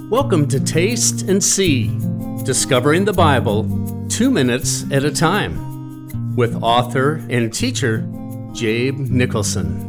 Welcome to Taste and See, discovering the Bible 2 minutes at a time, with author and teacher Jabe Nicholson.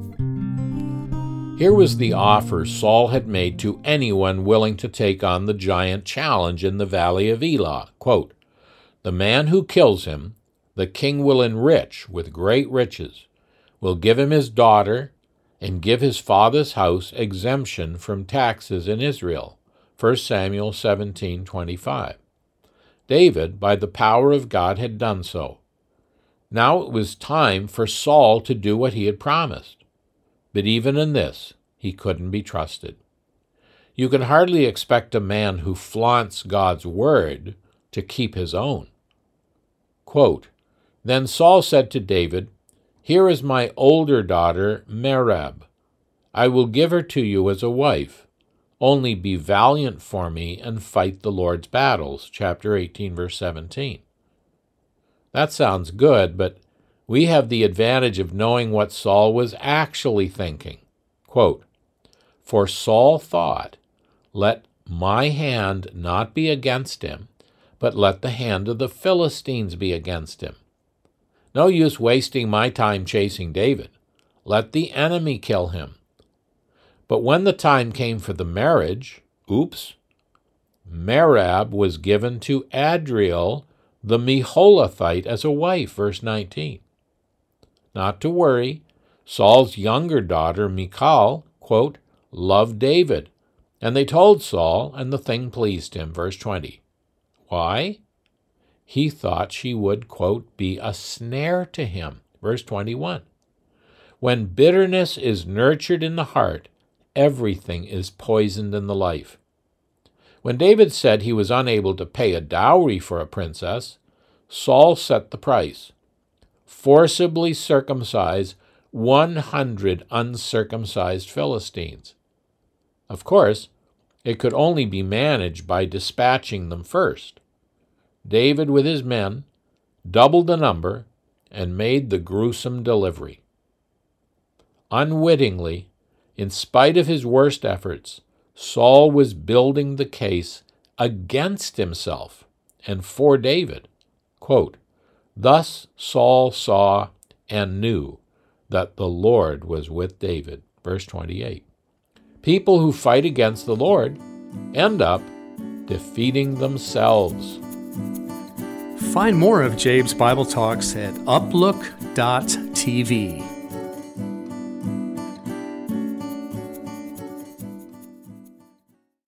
Here was the offer Saul had made to anyone willing to take on the giant challenge in the valley of Elah. Quote, "The man who kills him, the king will enrich with great riches, will give him his daughter, and give his father's house exemption from taxes in Israel." 1 Samuel 17:25. David, by the power of God, had done so. Now it was time for Saul to do what he had promised. But even in this, he couldn't be trusted. You can hardly expect a man who flaunts God's word to keep his own. Quote, "Then Saul said to David, 'Here is my older daughter, Merab. I will give her to you as a wife. Only be valiant for me and fight the Lord's battles.'" Chapter 18, verse 17. That sounds good, but we have the advantage of knowing what Saul was actually thinking. Quote, "For Saul thought, 'Let my hand not be against him, but let the hand of the Philistines be against him. No use wasting my time chasing David. Let the enemy kill him.' But when the time came for the marriage, Merab was given to Adriel the Meholathite as a wife." Verse 19. Not to worry, Saul's younger daughter, Michal, quote, "loved David, and they told Saul, and the thing pleased him." Verse 20. Why? He thought she would, quote, "be a snare to him." Verse 21. When bitterness is nurtured in the heart, everything is poisoned in the life. When David said he was unable to pay a dowry for a princess, Saul set the price: forcibly circumcise 100 uncircumcised Philistines. Of course, it could only be managed by dispatching them first. David, with his men, doubled the number and made the gruesome delivery. Unwittingly, in spite of his worst efforts, Saul was building the case against himself and for David. Quote, "Thus Saul saw and knew that the Lord was with David." Verse 28. People who fight against the Lord end up defeating themselves. Find more of Jabe's Bible Talks at uplook.tv.